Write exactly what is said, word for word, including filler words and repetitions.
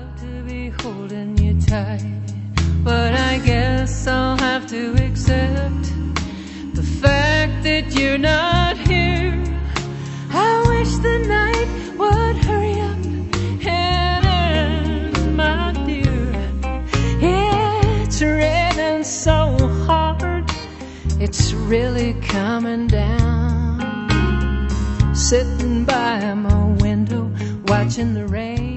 love to be holding you tight, but I guess I'll have to accept the fact that you're not here. I wish the night would hurry up and end, my dear. It's raining so hard, it's really coming down. Sitting by my window, watching the rain